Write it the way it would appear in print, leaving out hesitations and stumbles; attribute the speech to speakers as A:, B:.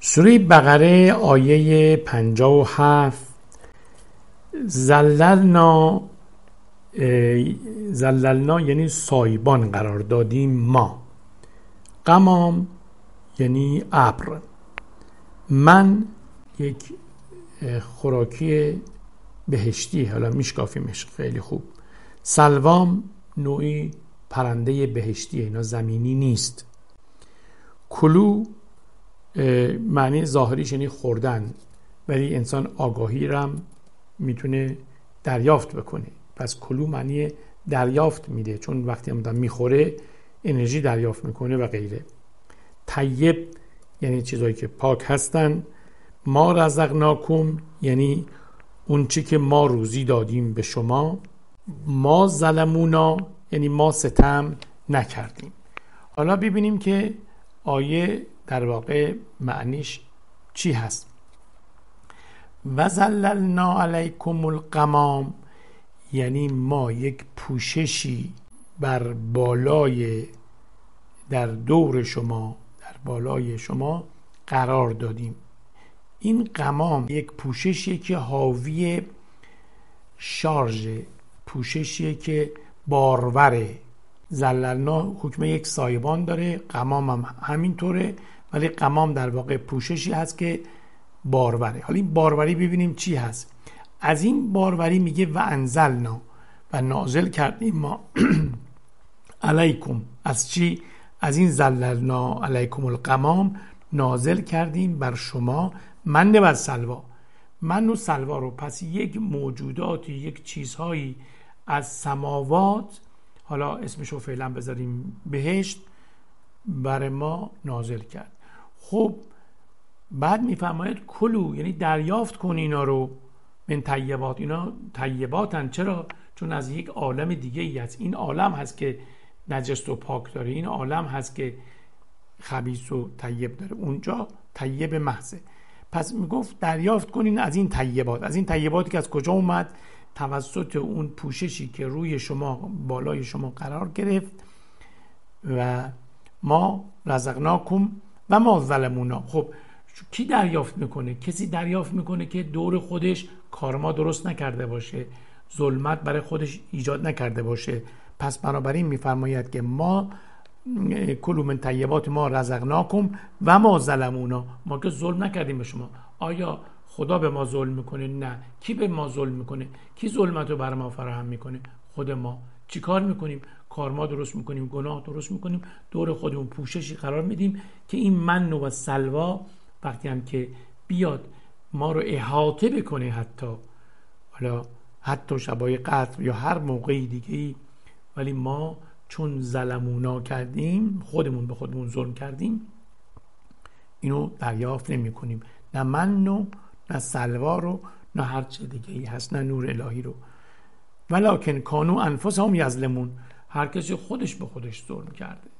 A: سوره بقره آیه 57 زللنا یعنی سایبان قرار دادیم ما، غمام یعنی ابر، من یک خوراکی بهشتی، حالا میشکافیمش خیلی خوب، سلوام نوعی پرنده بهشتی، اینا زمینی نیست. کلو معنی ظاهریش یعنی خوردن، ولی انسان آگاهی رم میتونه دریافت بکنه، پس کلو معنی دریافت میده، چون وقتی آدم میخوره انرژی دریافت میکنه و غیره. طیب یعنی چیزایی که پاک هستن. ما رزقناکم یعنی اون چی که ما روزی دادیم به شما. ما ظلمونا یعنی ما ستم نکردیم. حالا ببینیم که آیه در واقع معنیش چی هست. و ظللنا علیکم الغمام یعنی ما یک پوششی بر بالای، در دور شما، در بالای شما قرار دادیم. این غمام یک پوششیه که حاوی شارژ، پوششیه که باروره. زللنا حکم یک سایبان داره، غمام هم همینطوره، ولی غمام در واقع پوششی هست که باروره. حالا این باروری ببینیم چی هست. از این باروری میگه و انزلنا، و نازل کردیم ما علیکم. از چی؟ از این زللنا علیکم الغمام نازل کردیم بر شما من و سلوا. من و سلوا رو، پس یک موجوداتی، یک چیزهایی از سماوات، حالا اسمشو فعلا بذاریم بهشت، بر ما نازل کرد. خب بعد میفرماید کلو یعنی دریافت کن اینا رو، من طیبات، اینا طیباتن. چرا؟ چون از یک عالم دیگه ای هست. این عالم هست که نجس و پاک داره، این عالم هست که خبیث و طیب داره، اونجا طیب محضه. پس میگفت دریافت کنین از این طیبات. از این طیباتی که از کجا اومد؟ توسط اون پوششی که روی شما، بالای شما قرار گرفت. و ما رزقناکم و ما ظلمونا. خب کی دریافت میکنه؟ کسی دریافت میکنه که دور خودش کارما درست نکرده باشه، ظلمت برای خودش ایجاد نکرده باشه. پس بنابراین میفرماید که ما کلوا من طیبات ما رزقناکم و ما ظلمونا، ما که ظلم نکردیم به شما. آیا خدا به ما ظلم میکنه؟ نه. کی به ما ظلم میکنه؟ کی ظلمت رو برای ما فراهم میکنه؟ خود ما. چی کار میکنیم؟ کارما درست میکنیم، گناه درست میکنیم، دور خودمون پوششی قرار میدیم که این من و سلوا وقتی هم که بیاد ما رو احاطه بکنه، حتی شبای قدر یا هر موقعی دیگه، ولی ما چون ظلمونا کردیم، خودمون به خودمون ظلم کردیم، اینو دریافت نمی کنیم. نه من نه سلوا رو، نه هر چه دیگه ای هست، نه نور الهی رو. ولکن کانوا انفسهم یظلمون، هر کسی خودش به خودش ظلم کرده.